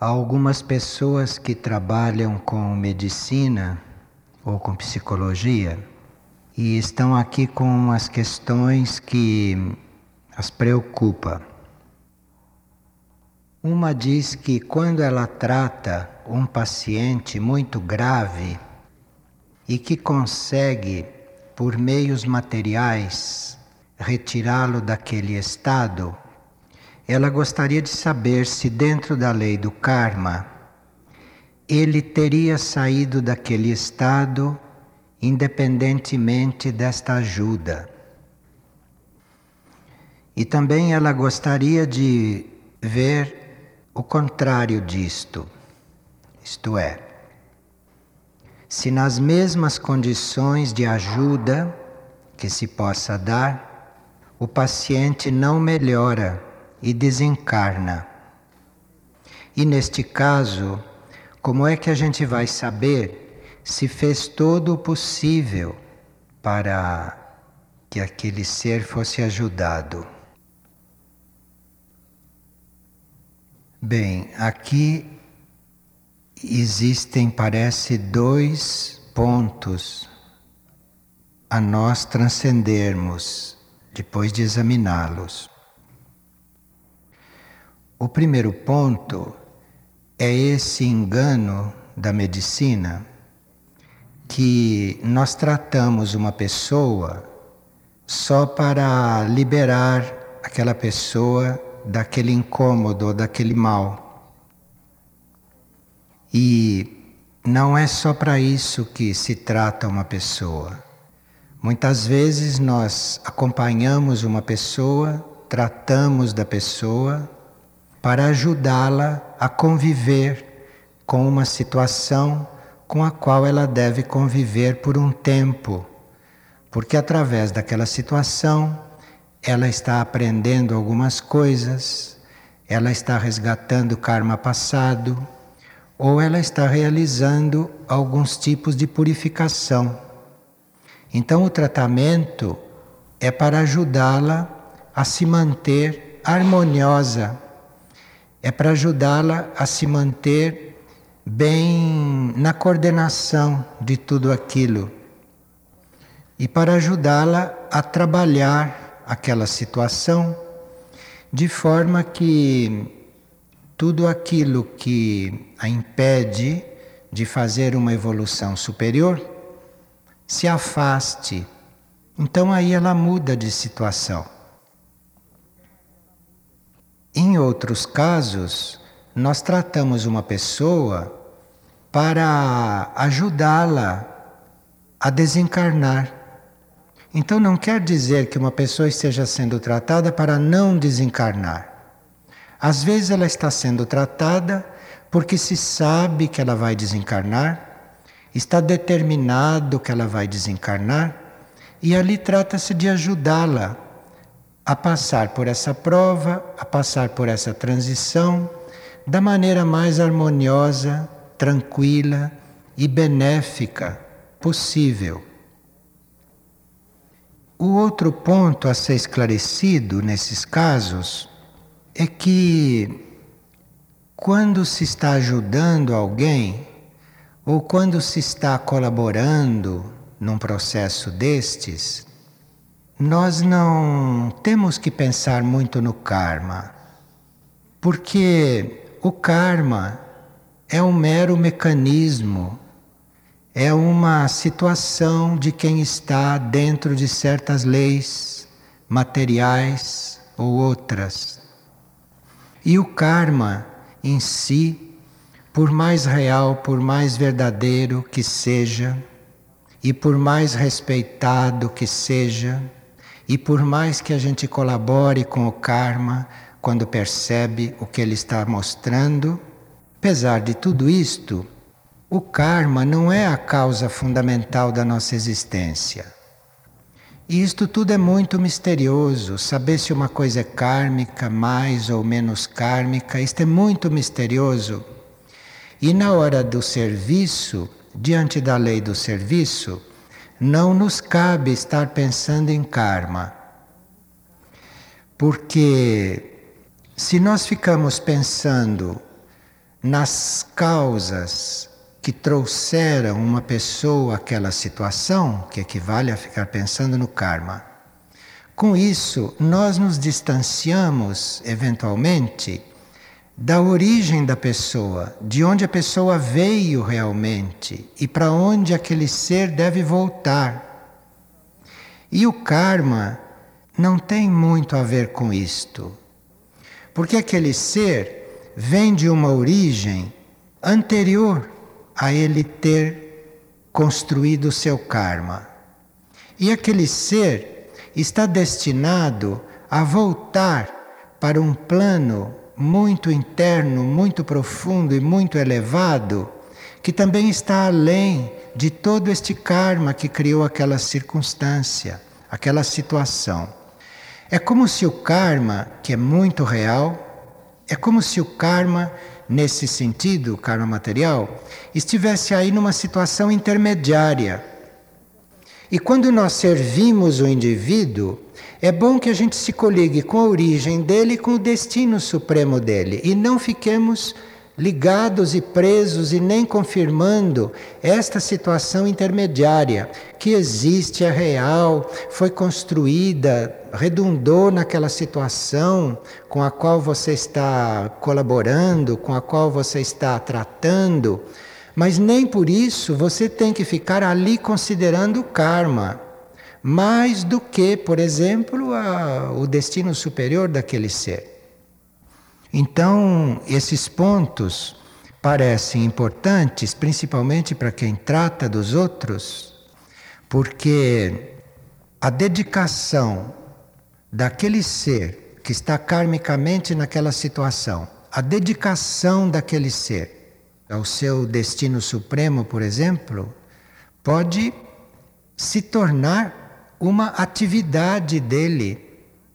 Há algumas pessoas que trabalham com medicina ou com psicologia e estão aqui com as questões que as preocupa. Uma diz que quando ela trata um paciente muito grave e que consegue, por meios materiais, retirá-lo daquele estado, ela gostaria de saber se dentro da lei do karma ele teria saído daquele estado independentemente desta ajuda. E também ela gostaria de ver o contrário disto, isto é, se nas mesmas condições de ajuda que se possa dar, o paciente não melhora e desencarna. E neste caso, como é que a gente vai saber se fez todo o possível para que aquele ser fosse ajudado? Bem, aqui existem, parece, dois pontos a nós transcendermos depois de examiná-los. O primeiro ponto é esse engano da medicina que nós tratamos uma pessoa só para liberar aquela pessoa daquele incômodo ou daquele mal. E não é só para isso que se trata uma pessoa. Muitas vezes nós acompanhamos uma pessoa, tratamos da pessoa para ajudá-la a conviver com uma situação com a qual ela deve conviver por um tempo, porque através daquela situação ela está aprendendo algumas coisas, ela está resgatando o karma passado, ou ela está realizando alguns tipos de purificação. Então o tratamento é para ajudá-la a se manter harmoniosa, é para ajudá-la a se manter bem na coordenação de tudo aquilo e para ajudá-la a trabalhar aquela situação de forma que tudo aquilo que a impede de fazer uma evolução superior se afaste. Então aí ela muda de situação. Em outros casos, nós tratamos uma pessoa para ajudá-la a desencarnar. Então não quer dizer que uma pessoa esteja sendo tratada para não desencarnar. Às vezes ela está sendo tratada porque se sabe que ela vai desencarnar, está determinado que ela vai desencarnar, e ali trata-se de ajudá-la a passar por essa prova, a passar por essa transição da maneira mais harmoniosa, tranquila e benéfica possível. O outro ponto a ser esclarecido nesses casos é que quando se está ajudando alguém ou quando se está colaborando num processo destes, nós não temos que pensar muito no karma, porque o karma é um mero mecanismo, é uma situação de quem está dentro de certas leis materiais ou outras. E o karma em si, por mais real, por mais verdadeiro que seja, e por mais respeitado que seja, e por mais que a gente colabore com o karma quando percebe o que ele está mostrando, apesar de tudo isto, o karma não é a causa fundamental da nossa existência. E isto tudo é muito misterioso. Saber se uma coisa é kármica, mais ou menos kármica, isto é muito misterioso. E na hora do serviço, diante da lei do serviço, não nos cabe estar pensando em karma. Porque se nós ficamos pensando nas causas que trouxeram uma pessoa àquela situação, que equivale a ficar pensando no karma. Com isso, nós nos distanciamos, eventualmente, da origem da pessoa, de onde a pessoa veio realmente e para onde aquele ser deve voltar. E o karma não tem muito a ver com isto, porque aquele ser vem de uma origem anterior a ele ter construído o seu karma. E aquele ser está destinado a voltar para um plano muito interno, muito profundo e muito elevado, que também está além de todo este karma que criou aquela circunstância, aquela situação. É como se o karma, que é muito real, é como se o karma, nesse sentido, o karma material, estivesse aí numa situação intermediária. E quando nós servimos o indivíduo, é bom que a gente se coligue com a origem dele e com o destino supremo dele. E não fiquemos ligados e presos e nem confirmando esta situação intermediária, que existe, é real, foi construída, redundou naquela situação com a qual você está colaborando, com a qual você está tratando. Mas nem por isso você tem que ficar ali considerando o karma, mais do que, por exemplo, o destino superior daquele ser. Então, esses pontos parecem importantes, principalmente para quem trata dos outros, porque a dedicação daquele ser que está karmicamente naquela situação, a dedicação daquele ser ao seu destino supremo, por exemplo, pode se tornar uma atividade dele.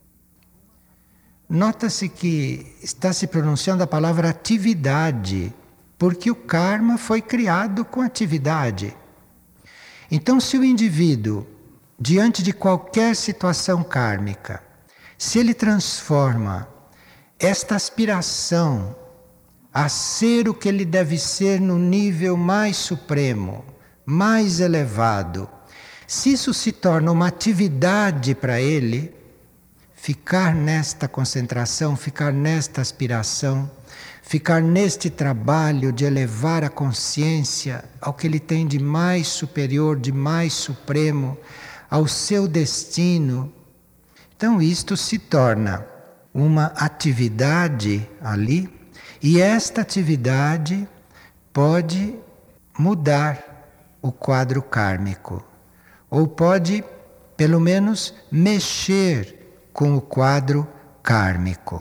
Nota-se que está se pronunciando a palavra atividade, porque o karma foi criado com atividade. Então, se o indivíduo, diante de qualquer situação kármica, se ele transforma esta aspiração a ser o que ele deve ser no nível mais supremo, mais elevado, se isso se torna uma atividade para ele, ficar nesta concentração, ficar nesta aspiração, ficar neste trabalho de elevar a consciência ao que ele tem de mais superior, de mais supremo, ao seu destino. Então isto se torna uma atividade ali, e esta atividade pode mudar o quadro kármico, ou pode, pelo menos, mexer com o quadro kármico.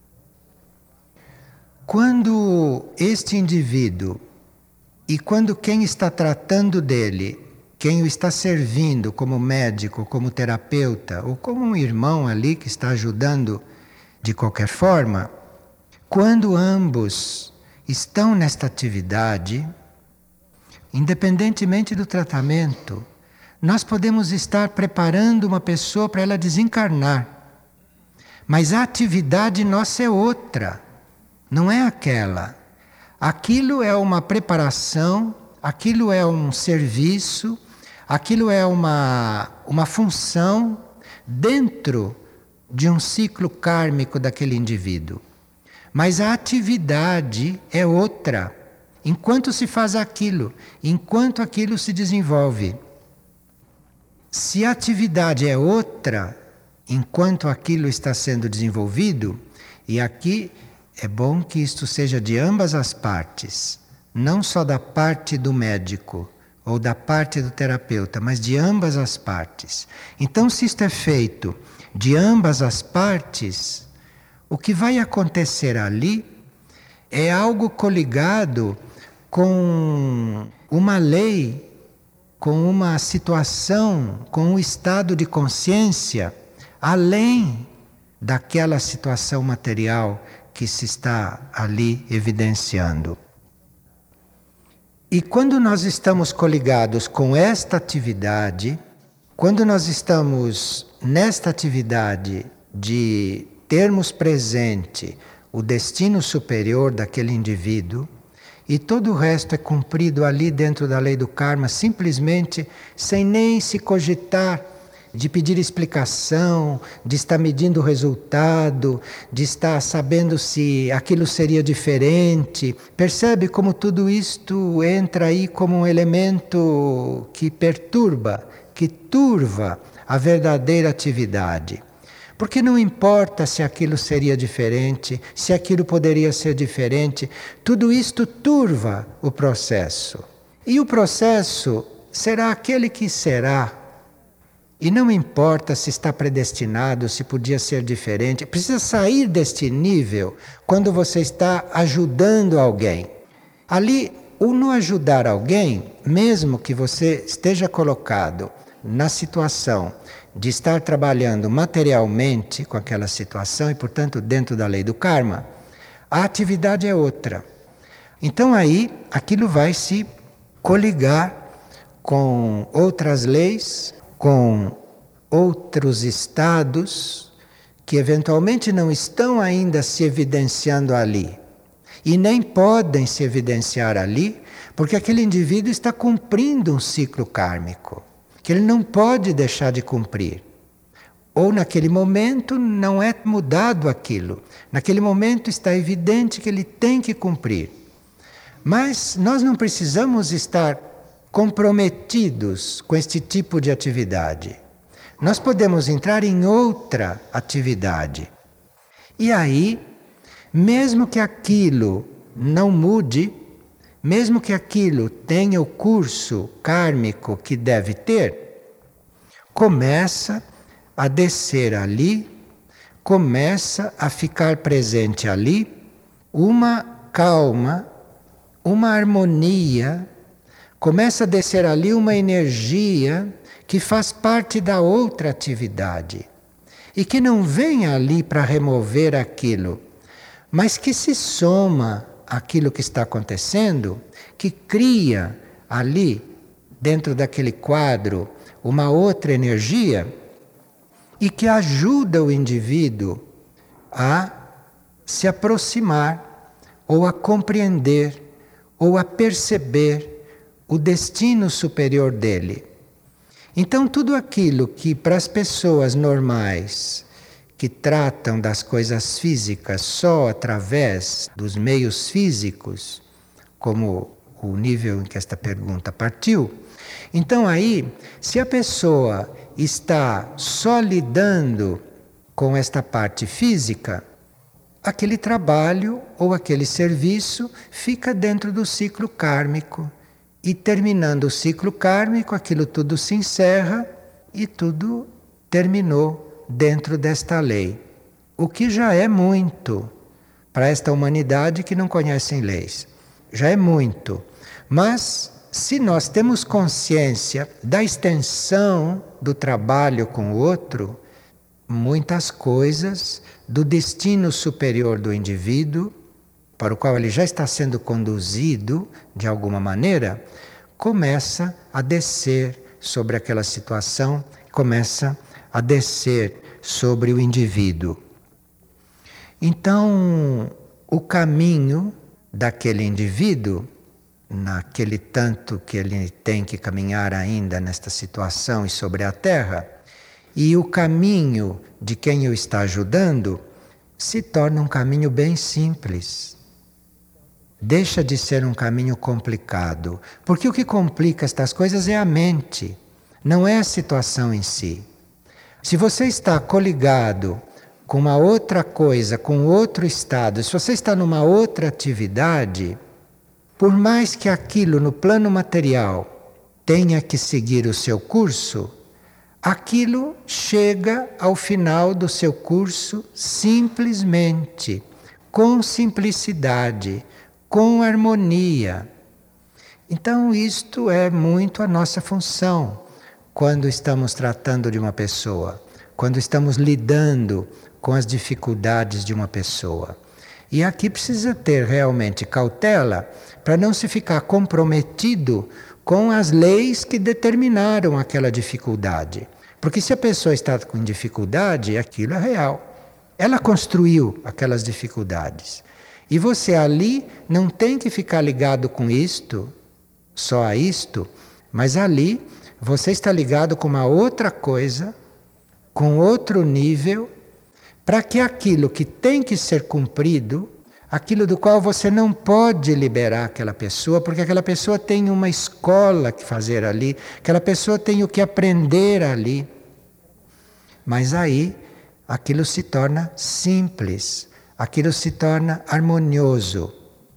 Quando este indivíduo e quando quem está tratando dele, quem o está servindo como médico, como terapeuta, ou como um irmão ali que está ajudando de qualquer forma, quando ambos estão nesta atividade, independentemente do tratamento, nós podemos estar preparando uma pessoa para ela desencarnar. Mas a atividade nossa é outra, não é aquela. Aquilo é uma preparação, aquilo é um serviço, aquilo é uma função dentro de um ciclo kármico daquele indivíduo. Mas a atividade é outra, enquanto se faz aquilo, enquanto aquilo se desenvolve. Se a atividade é outra, enquanto aquilo está sendo desenvolvido, e aqui é bom que isto seja de ambas as partes, não só da parte do médico ou da parte do terapeuta, mas de ambas as partes. Então, se isto é feito de ambas as partes, o que vai acontecer ali é algo coligado com uma lei, com uma situação, com um estado de consciência além daquela situação material que se está ali evidenciando. E quando nós estamos coligados com esta atividade, quando nós estamos nesta atividade de termos presente o destino superior daquele indivíduo, e todo o resto é cumprido ali dentro da lei do karma, simplesmente sem nem se cogitar de pedir explicação, de estar medindo o resultado, de estar sabendo se aquilo seria diferente. Percebe como tudo isto entra aí como um elemento que perturba, que turva a verdadeira atividade. Porque não importa se aquilo seria diferente, se aquilo poderia ser diferente, tudo isto turva o processo. E o processo será aquele que será. E não importa se está predestinado, se podia ser diferente, precisa sair deste nível quando você está ajudando alguém. Ali, o não ajudar alguém, mesmo que você esteja colocado na situação de estar trabalhando materialmente com aquela situação e, portanto, dentro da lei do karma, a atividade é outra. Então aí aquilo vai se coligar com outras leis, com outros estados que eventualmente não estão ainda se evidenciando ali. E nem podem se evidenciar ali, porque aquele indivíduo está cumprindo um ciclo kármico, que ele não pode deixar de cumprir. Ou naquele momento não é mudado aquilo. Naquele momento está evidente que ele tem que cumprir. Mas nós não precisamos estar comprometidos com este tipo de atividade. Nós podemos entrar em outra atividade. E aí, mesmo que aquilo não mude, mesmo que aquilo tenha o curso kármico que deve ter, começa a descer ali, começa a ficar presente ali uma calma, uma harmonia, começa a descer ali uma energia que faz parte da outra atividade e que não vem ali para remover aquilo, mas que se soma àquilo que está acontecendo, que cria ali, dentro daquele quadro, uma outra energia e que ajuda o indivíduo a se aproximar ou a compreender ou a perceber o destino superior dele. Então, tudo aquilo que para as pessoas normais, que tratam das coisas físicas só através dos meios físicos, como o nível em que esta pergunta partiu, então aí, se a pessoa está só lidando com esta parte física, aquele trabalho ou aquele serviço fica dentro do ciclo kármico. E terminando o ciclo kármico, aquilo tudo se encerra e tudo terminou dentro desta lei. O que já é muito para esta humanidade que não conhece leis. Já é muito. Mas se nós temos consciência da extensão do trabalho com o outro, muitas coisas do destino superior do indivíduo, para o qual ele já está sendo conduzido de alguma maneira, começa a descer sobre aquela situação, começa a descer sobre o indivíduo. Então, o caminho daquele indivíduo, naquele tanto que ele tem que caminhar ainda nesta situação e sobre a Terra, e o caminho de quem o está ajudando, se torna um caminho bem simples. Deixa de ser um caminho complicado, porque o que complica estas coisas é a mente, não é a situação em si. Se você está coligado com uma outra coisa, com outro estado, se você está numa outra atividade, por mais que aquilo no plano material tenha que seguir o seu curso, aquilo chega ao final do seu curso simplesmente, com simplicidade, com harmonia. Então isto é muito a nossa função quando estamos tratando de uma pessoa, quando estamos lidando com as dificuldades de uma pessoa. E aqui precisa ter realmente cautela para não se ficar comprometido com as leis que determinaram aquela dificuldade. Porque se a pessoa está com dificuldade, aquilo é real. Ela construiu aquelas dificuldades. E você ali não tem que ficar ligado com isto, só a isto, mas ali você está ligado com uma outra coisa, com outro nível, para que aquilo que tem que ser cumprido, aquilo do qual você não pode liberar aquela pessoa, porque aquela pessoa tem uma escola que fazer ali, aquela pessoa tem o que aprender ali. Mas aí aquilo se torna simples, aquilo se torna harmonioso.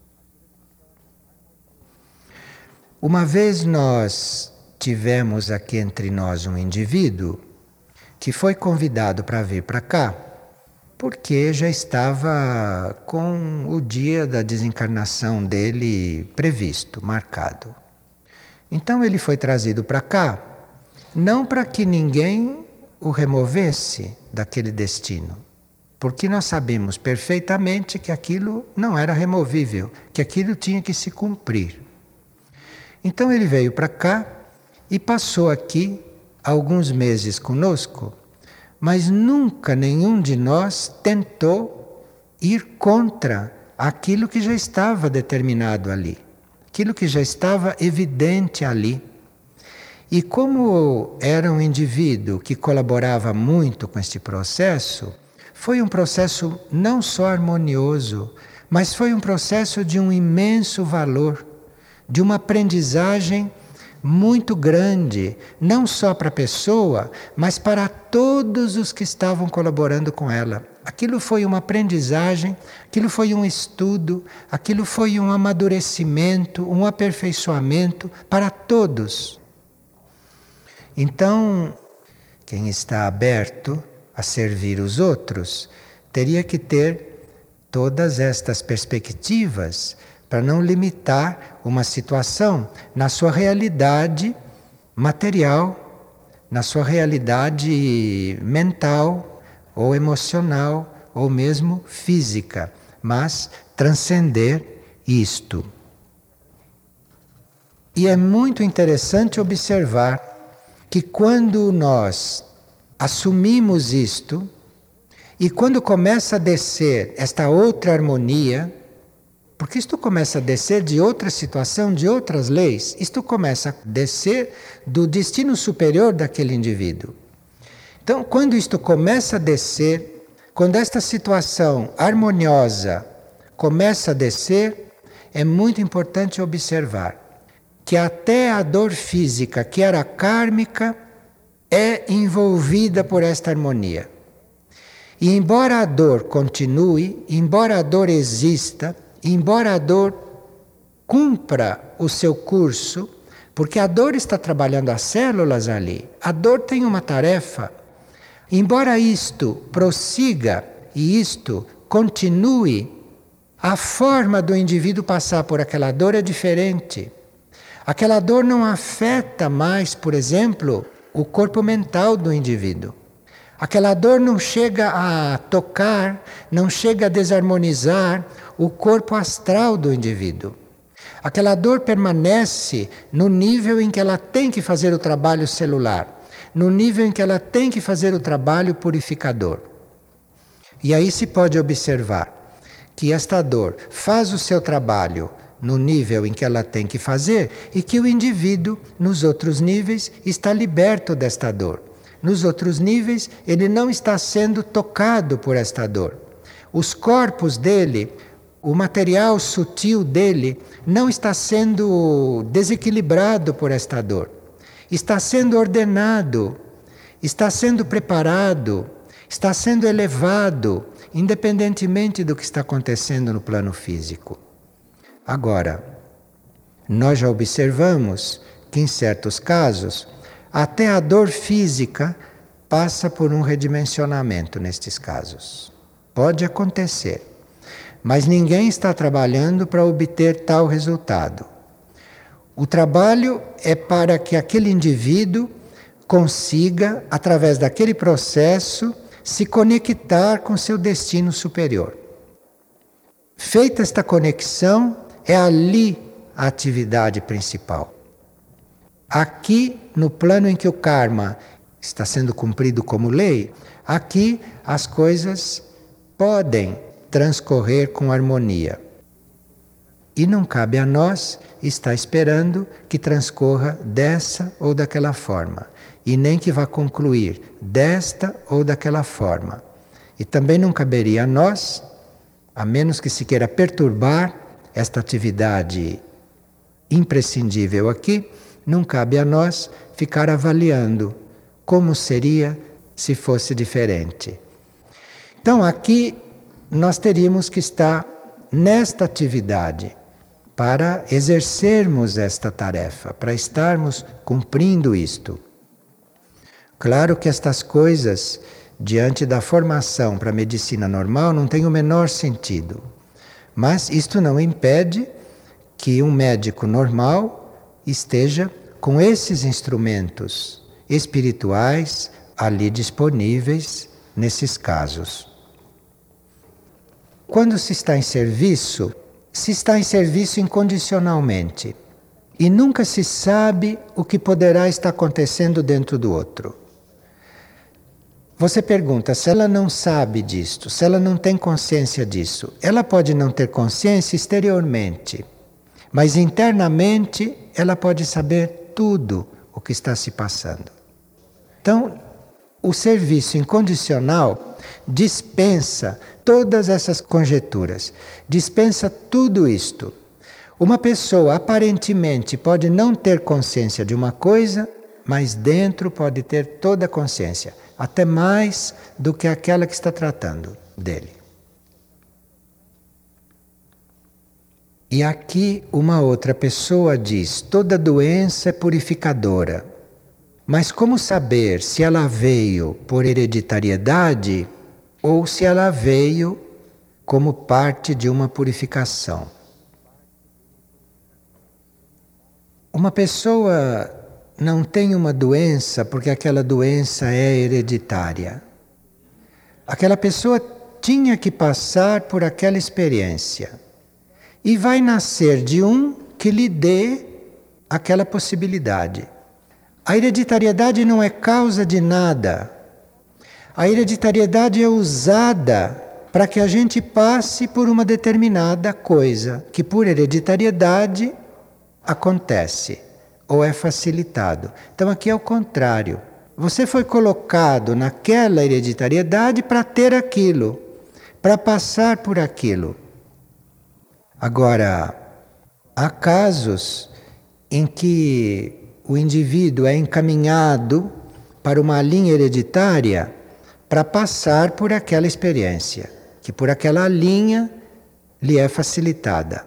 Uma vez nós tivemos aqui entre nós um indivíduo que foi convidado para vir para cá, porque já estava com o dia da desencarnação dele previsto, marcado. Então ele foi trazido para cá, não para que ninguém o removesse daquele destino, porque nós sabemos perfeitamente que aquilo não era removível, que aquilo tinha que se cumprir. Então ele veio para cá e passou aqui alguns meses conosco, mas nunca nenhum de nós tentou ir contra aquilo que já estava determinado ali, aquilo que já estava evidente ali. E como era um indivíduo que colaborava muito com este processo, foi um processo não só harmonioso, mas foi um processo de um imenso valor, de uma aprendizagem muito grande, não só para a pessoa, mas para todos os que estavam colaborando com ela. Aquilo foi uma aprendizagem, aquilo foi um estudo, aquilo foi um amadurecimento, um aperfeiçoamento para todos. Então, quem está aberto a servir os outros teria que ter todas estas perspectivas para não limitar uma situação na sua realidade material, na sua realidade mental ou emocional ou mesmo física, mas transcender isto. E é muito interessante observar que quando nós assumimos isto e quando começa a descer esta outra harmonia, porque isto começa a descer de outra situação, de outras leis, isto começa a descer do destino superior daquele indivíduo. Então, quando isto começa a descer, quando esta situação harmoniosa começa a descer, é muito importante observar que até a dor física, que era kármica, é envolvida por esta harmonia. E embora a dor continue, embora a dor exista, embora a dor cumpra o seu curso, porque a dor está trabalhando as células ali, a dor tem uma tarefa. Embora isto prossiga e isto continue, a forma do indivíduo passar por aquela dor é diferente. Aquela dor não afeta mais, por exemplo, o corpo mental do indivíduo. Aquela dor não chega a tocar, não chega a desarmonizar o corpo astral do indivíduo. Aquela dor permanece no nível em que ela tem que fazer o trabalho celular, no nível em que ela tem que fazer o trabalho purificador. E aí se pode observar que esta dor faz o seu trabalho no nível em que ela tem que fazer e que o indivíduo, nos outros níveis, está liberto desta dor. Nos outros níveis, ele não está sendo tocado por esta dor. Os corpos dele, o material sutil dele, não está sendo desequilibrado por esta dor. Está sendo ordenado, está sendo preparado, está sendo elevado, independentemente do que está acontecendo no plano físico. Agora, nós já observamos que em certos casos, até a dor física passa por um redimensionamento nestes casos. Pode acontecer, mas ninguém está trabalhando para obter tal resultado. O trabalho é para que aquele indivíduo consiga, através daquele processo, se conectar com seu destino superior. Feita esta conexão, é ali a atividade principal. Aqui, no plano em que o karma está sendo cumprido como lei, aqui as coisas podem transcorrer com harmonia. E não cabe a nós estar esperando que transcorra dessa ou daquela forma. E nem que vá concluir desta ou daquela forma. E também não caberia a nós, a menos que se queira perturbar esta atividade imprescindível aqui, não cabe a nós ficar avaliando como seria se fosse diferente. Então aqui nós teríamos que estar nesta atividade para exercermos esta tarefa, para estarmos cumprindo isto. Claro que estas coisas, diante da formação para a medicina normal, não têm o menor sentido. Mas isto não impede que um médico normal esteja com esses instrumentos espirituais ali disponíveis nesses casos. Quando se está em serviço incondicionalmente. E nunca se sabe o que poderá estar acontecendo dentro do outro. Você pergunta, se ela não sabe disto, se ela não tem consciência disso, ela pode não ter consciência exteriormente, mas internamente ela pode saber tudo o que está se passando. Então, o serviço incondicional dispensa todas essas conjecturas, dispensa tudo isto. Uma pessoa aparentemente pode não ter consciência de uma coisa, mas dentro pode ter toda a consciência, até mais do que aquela que está tratando dele. E aqui uma outra pessoa diz: toda doença é purificadora. Mas como saber se ela veio por hereditariedade ou se ela veio como parte de uma purificação? Uma pessoa não tem uma doença porque aquela doença é hereditária. Aquela pessoa tinha que passar por aquela experiência e vai nascer de um que lhe dê aquela possibilidade. A hereditariedade não é causa de nada. A hereditariedade é usada para que a gente passe por uma determinada coisa que por hereditariedade acontece ou é facilitado. Então aqui é o contrário. Você foi colocado naquela hereditariedade para ter aquilo, para passar por aquilo. Agora, há casos em que o indivíduo é encaminhado para uma linha hereditária para passar por aquela experiência, que por aquela linha lhe é facilitada.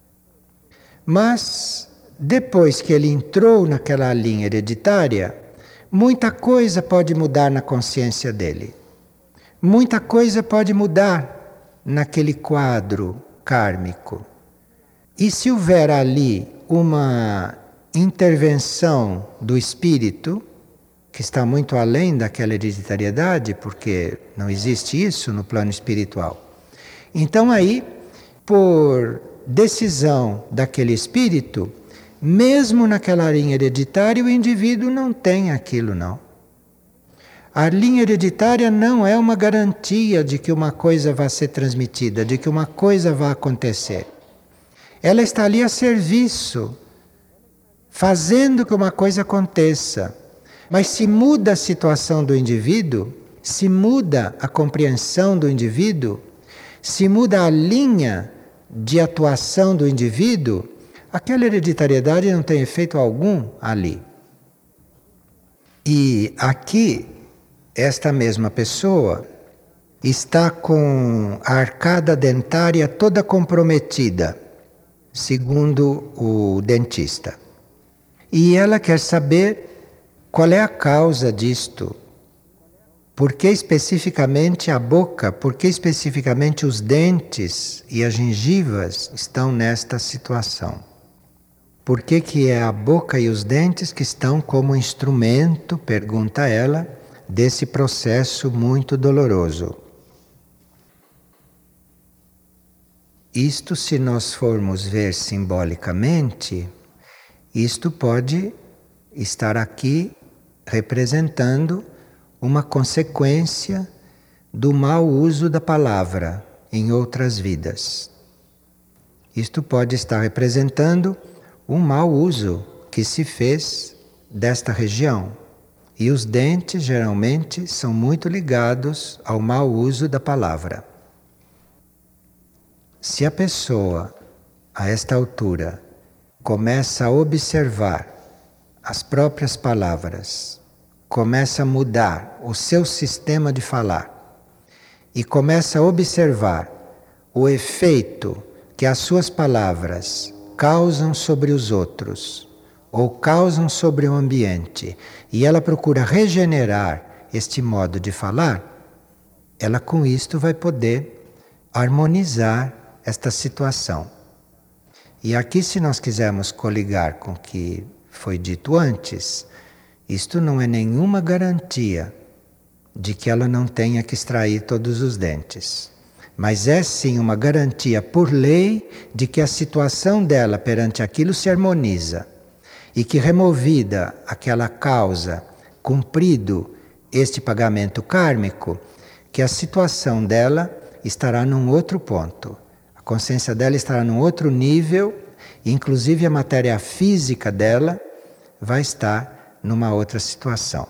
Mas, depois que ele entrou naquela linha hereditária, muita coisa pode mudar na consciência dele. Muita coisa pode mudar naquele quadro kármico. E se houver ali uma intervenção do espírito, que está muito além daquela hereditariedade, porque não existe isso no plano espiritual. Então aí, por decisão daquele espírito, mesmo naquela linha hereditária, o indivíduo não tem aquilo, não. A linha hereditária não é uma garantia de que uma coisa vai ser transmitida, de que uma coisa vai acontecer. Ela está ali a serviço, fazendo que uma coisa aconteça. Mas se muda a situação do indivíduo, se muda a compreensão do indivíduo, se muda a linha de atuação do indivíduo, aquela hereditariedade não tem efeito algum ali. E aqui, esta mesma pessoa está com a arcada dentária toda comprometida, segundo o dentista. E ela quer saber qual é a causa disto. Por que especificamente a boca, por que especificamente os dentes e as gengivas estão nesta situação? Por que é a boca e os dentes que estão como instrumento, pergunta ela, desse processo muito doloroso? Isto, se nós formos ver simbolicamente, isto pode estar aqui representando uma consequência do mau uso da palavra em outras vidas. Isto pode estar representando um mau uso que se fez desta região. E os dentes geralmente são muito ligados ao mau uso da palavra. Se a pessoa, a esta altura, começa a observar as próprias palavras, começa a mudar o seu sistema de falar e começa a observar o efeito que as suas palavras causam sobre os outros ou causam sobre o ambiente, e ela procura regenerar este modo de falar, ela com isto vai poder harmonizar esta situação. E aqui, se nós quisermos coligar com o que foi dito antes, isto não é nenhuma garantia de que ela não tenha que extrair todos os dentes. Mas é sim uma garantia por lei de que a situação dela perante aquilo se harmoniza. E que, removida aquela causa, cumprido este pagamento kármico, que a situação dela estará num outro ponto. A consciência dela estará num outro nível, e inclusive a matéria física dela vai estar numa outra situação.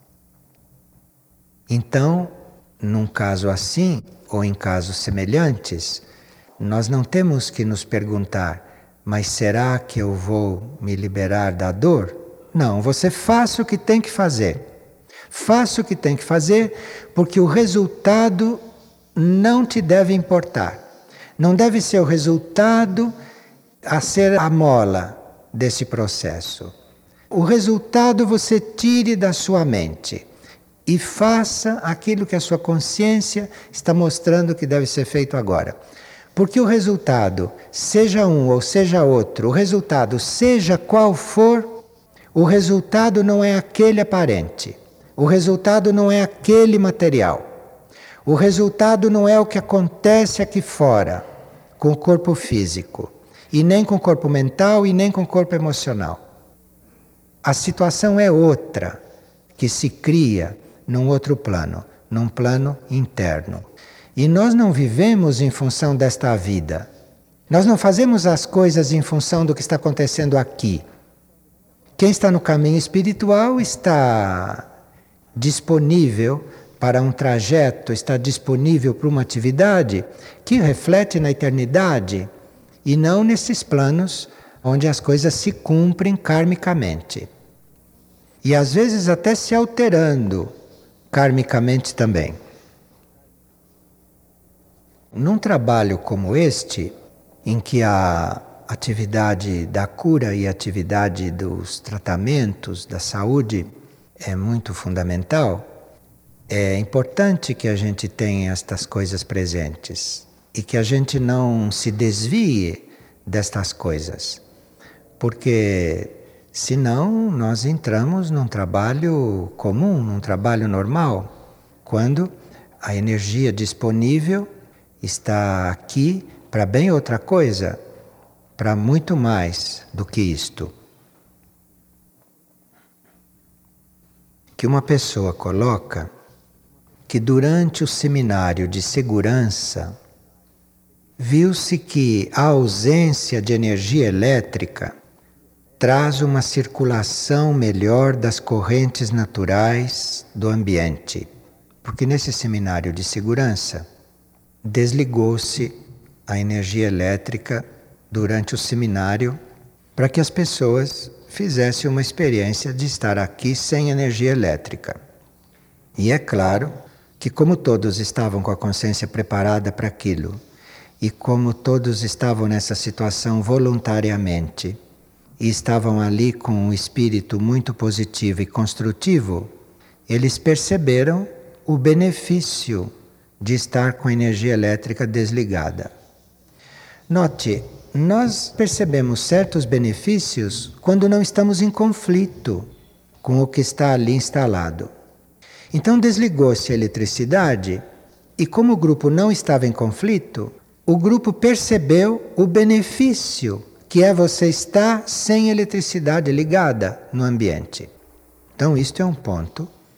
Então, num caso assim, ou em casos semelhantes, nós não temos que nos perguntar: mas será que eu vou me liberar da dor? Não, você faça o que tem que fazer. Faça o que tem que fazer, porque o resultado não te deve importar. Não deve ser o resultado a ser a mola desse processo. O resultado você tire da sua mente e faça aquilo que a sua consciência está mostrando que deve ser feito agora. Porque o resultado, seja um ou seja outro, o resultado, seja qual for, o resultado não é aquele aparente. O resultado não é aquele material. O resultado não é o que acontece aqui fora, com o corpo físico, e nem com o corpo mental, e nem com o corpo emocional. A situação é outra, que se cria num outro plano, num plano interno. E nós não vivemos em função desta vida. Nós não fazemos as coisas em função do que está acontecendo aqui. Quem está no caminho espiritual está disponível para um trajeto, está disponível para uma atividade que reflete na eternidade e não nesses planos onde as coisas se cumprem karmicamente. E às vezes até se alterando karmicamente também. Num trabalho como este, em que a atividade da cura e a atividade dos tratamentos da saúde é muito fundamental, é importante que a gente tenha estas coisas presentes e que a gente não se desvie destas coisas, porque senão nós entramos num trabalho comum, num trabalho normal, quando a energia disponível está aqui para bem outra coisa, para muito mais do que isto. Que uma pessoa coloca que durante o seminário de segurança viu-se que a ausência de energia elétrica traz uma circulação melhor das correntes naturais do ambiente. Porque nesse seminário de segurança desligou-se a energia elétrica durante o seminário para que as pessoas fizessem uma experiência de estar aqui sem energia elétrica. E é claro que, como todos estavam com a consciência preparada para aquilo, e como todos estavam nessa situação voluntariamente, e estavam ali com um espírito muito positivo e construtivo, eles perceberam o benefício de estar com a energia elétrica desligada. Note, nós percebemos certos benefícios quando não estamos em conflito com o que está ali instalado. Então desligou-se a eletricidade e, como o grupo não estava em conflito, o grupo percebeu o benefício que é você estar sem eletricidade ligada no ambiente. Então isto é um ponto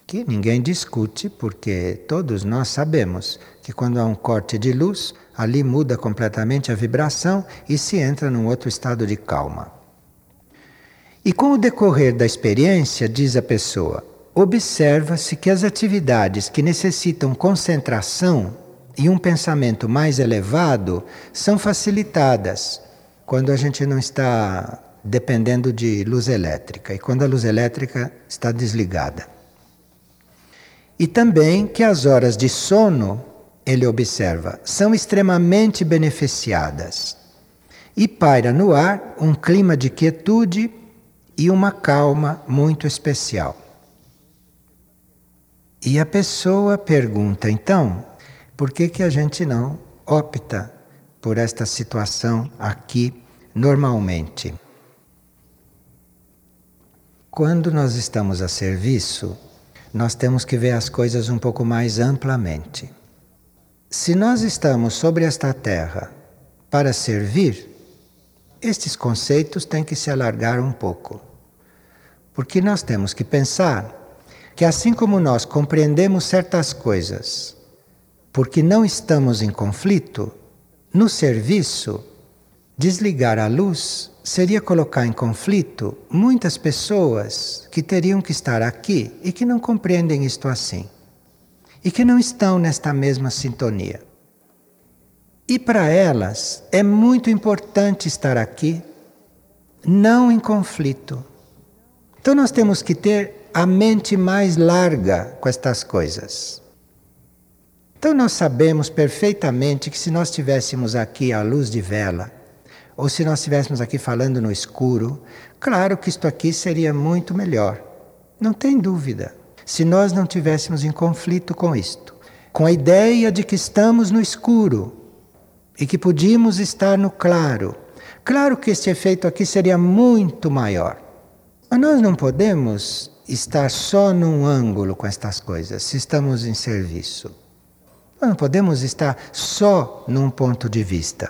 que ninguém discute, porque todos nós sabemos que quando há um corte de luz, ali muda completamente a vibração e se entra num outro estado de calma. E com o decorrer da experiência, diz a pessoa, observa-se que as atividades que necessitam concentração e um pensamento mais elevado são facilitadas quando a gente não está dependendo de luz elétrica e quando a luz elétrica está desligada. E também que as horas de sono, ele observa, são extremamente beneficiadas. E paira no ar um clima de quietude e uma calma muito especial. E a pessoa pergunta, então, por que a gente não opta por esta situação aqui normalmente? Quando nós estamos a serviço, nós temos que ver as coisas um pouco mais amplamente. Se nós estamos sobre esta terra para servir, estes conceitos têm que se alargar um pouco. Porque nós temos que pensar que assim como nós compreendemos certas coisas, porque não estamos em conflito, no serviço, desligar a luz seria colocar em conflito muitas pessoas que teriam que estar aqui e que não compreendem isto assim. E que não estão nesta mesma sintonia. E para elas é muito importante estar aqui, não em conflito. Então nós temos que ter a mente mais larga com estas coisas. Então nós sabemos perfeitamente que se nós estivéssemos aqui à luz de vela, ou se nós estivéssemos aqui falando no escuro, claro que isto aqui seria muito melhor. Não tem dúvida. Se nós não tivéssemos em conflito com isto, com a ideia de que estamos no escuro e que podíamos estar no claro, claro que este efeito aqui seria muito maior. Mas nós não podemos estar só num ângulo com estas coisas, se estamos em serviço. Nós não podemos estar só num ponto de vista.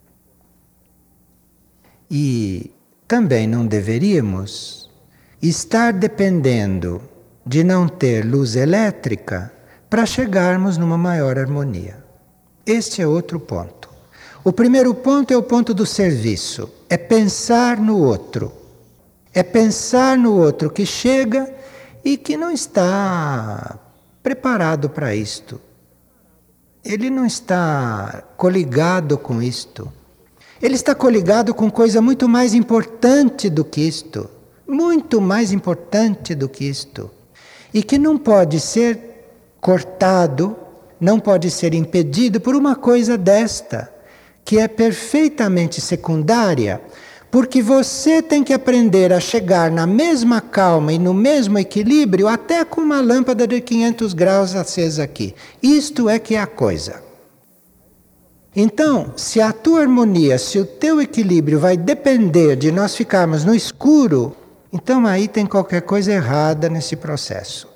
E também não deveríamos estar dependendo de não ter luz elétrica para chegarmos numa maior harmonia. Este é outro ponto. O primeiro ponto é o ponto do serviço, é pensar no outro. É pensar no outro que chega e que não está preparado para isto. Ele não está coligado com isto. Ele está coligado com coisa muito mais importante do que isto. Muito mais importante do que isto. E que não pode ser cortado, não pode ser impedido por uma coisa desta, que é perfeitamente secundária, porque você tem que aprender a chegar na mesma calma e no mesmo equilíbrio até com uma lâmpada de 500 graus acesa aqui. Isto é que é a coisa. Então, se a tua harmonia, se o teu equilíbrio vai depender de nós ficarmos no escuro, então aí tem qualquer coisa errada nesse processo.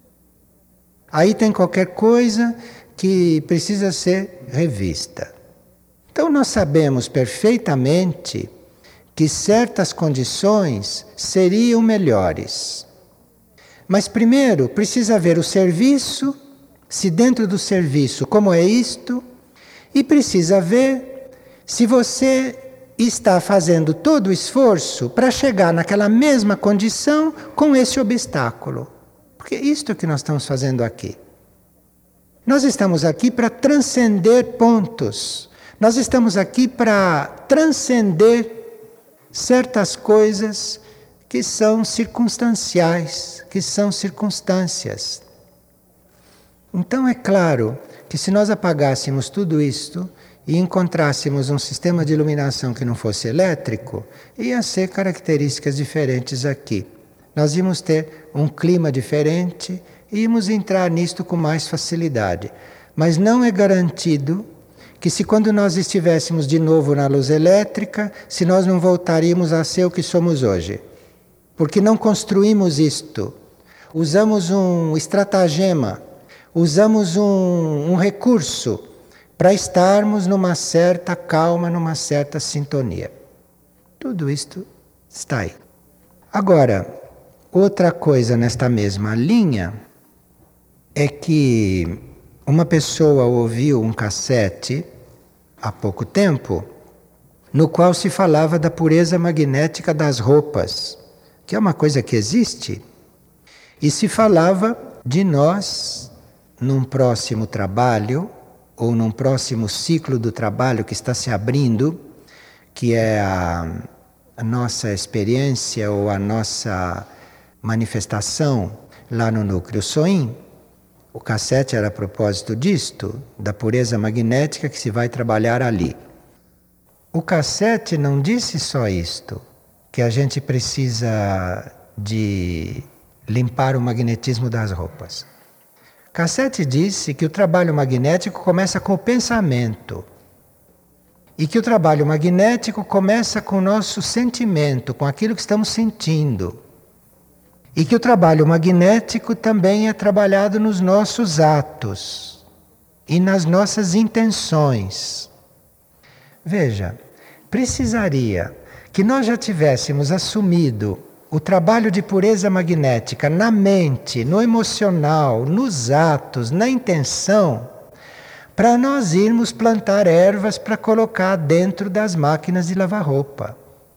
Aí tem qualquer coisa que precisa ser revista. Então nós sabemos perfeitamente que certas condições seriam melhores. Mas primeiro precisa ver o serviço, se dentro do serviço como é isto, e precisa ver se você está fazendo todo o esforço para chegar naquela mesma condição com esse obstáculo. Porque isto que nós estamos fazendo aqui. Nós estamos aqui para transcender pontos. Nós estamos aqui para transcender certas coisas que são circunstanciais, que são circunstâncias. Então é claro que se nós apagássemos tudo isto e encontrássemos um sistema de iluminação que não fosse elétrico, ia ser características diferentes aqui. Nós íamos ter um clima diferente e íamos entrar nisto com mais facilidade. Mas não é garantido que se quando nós estivéssemos de novo na luz elétrica, se nós não voltaríamos a ser o que somos hoje. Porque não construímos isto. Usamos um estratagema, usamos um recurso para estarmos numa certa calma, numa certa sintonia. Tudo isto está aí. Agora, outra coisa nesta mesma linha é que uma pessoa ouviu um cassete há pouco tempo, no qual se falava da pureza magnética das roupas, que é uma coisa que existe, e se falava de nós num próximo trabalho, ou num próximo ciclo do trabalho que está se abrindo, que é a nossa experiência ou a nossa manifestação lá no núcleo Soin. O cassete era a propósito disto, da pureza magnética que se vai trabalhar ali. O cassete não disse só isto, que a gente precisa de limpar o magnetismo das roupas. Cassete disse que o trabalho magnético começa com o pensamento. E que o trabalho magnético começa com o nosso sentimento, com aquilo que estamos sentindo. E que o trabalho magnético também é trabalhado nos nossos atos e nas nossas intenções. Veja, precisaria que nós já tivéssemos assumido o trabalho de pureza magnética na mente, no emocional, nos atos, na intenção, para nós irmos plantar ervas para colocar dentro das máquinas de lavar roupa.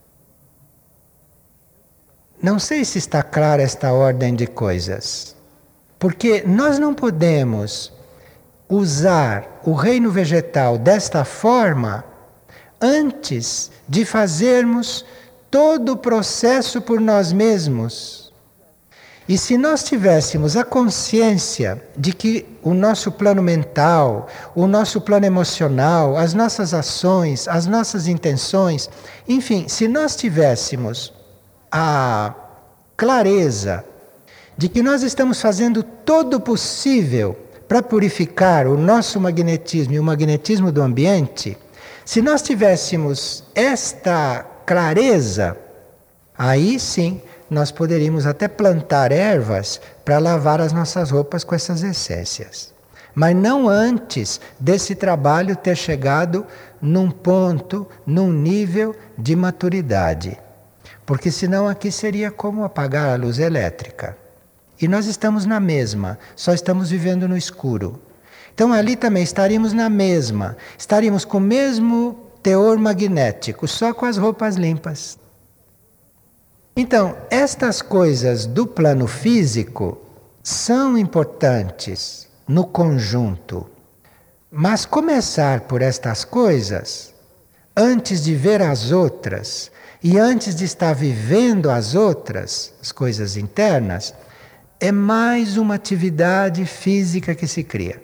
Não sei se está clara esta ordem de coisas, porque nós não podemos usar o reino vegetal desta forma antes de fazermos todo o processo por nós mesmos. E se nós tivéssemos a consciência de que o nosso plano mental, o nosso plano emocional, as nossas ações, as nossas intenções, enfim, se nós tivéssemos a clareza de que nós estamos fazendo todo o possível para purificar o nosso magnetismo e o magnetismo do ambiente, se nós tivéssemos esta clareza, aí sim nós poderíamos até plantar ervas para lavar as nossas roupas com essas essências. Mas não antes desse trabalho ter chegado num ponto, num nível de maturidade. Porque senão aqui seria como apagar a luz elétrica. E nós estamos na mesma, só estamos vivendo no escuro. Então ali também estaríamos na mesma, estaríamos com o mesmo teor magnético, só com as roupas limpas. Então, estas coisas do plano físico são importantes no conjunto. Mas começar por estas coisas, antes de ver as outras, e antes de estar vivendo as outras, as coisas internas, é mais uma atividade física que se cria.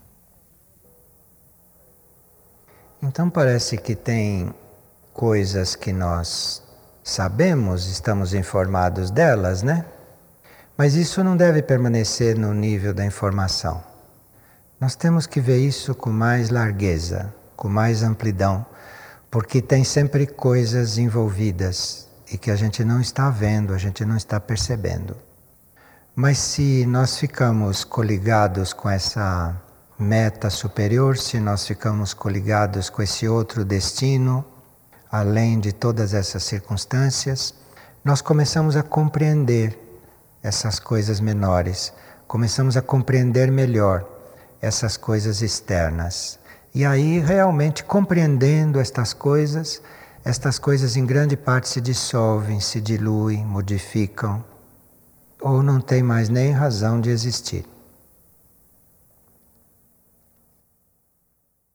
Então parece que tem coisas que nós sabemos, estamos informados delas, né? Mas isso não deve permanecer no nível da informação. Nós temos que ver isso com mais largueza, com mais amplidão, porque tem sempre coisas envolvidas e que a gente não está vendo, a gente não está percebendo. Mas se nós ficamos coligados com essa meta superior, se nós ficamos coligados com esse outro destino, além de todas essas circunstâncias, nós começamos a compreender essas coisas menores, começamos a compreender melhor essas coisas externas. E aí, realmente, compreendendo estas coisas em grande parte se dissolvem, se diluem, modificam, ou não tem mais nem razão de existir.